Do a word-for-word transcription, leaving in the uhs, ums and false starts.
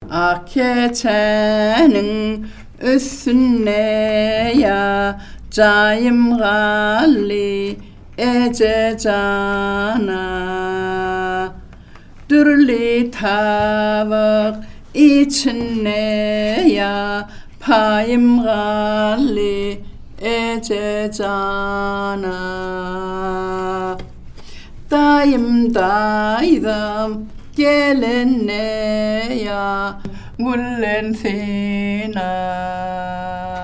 akçenin üstüne ya cayım galli ece cana dürli tavuk içine ya payım galli ece cana dayım daydım gelene ya güllen sina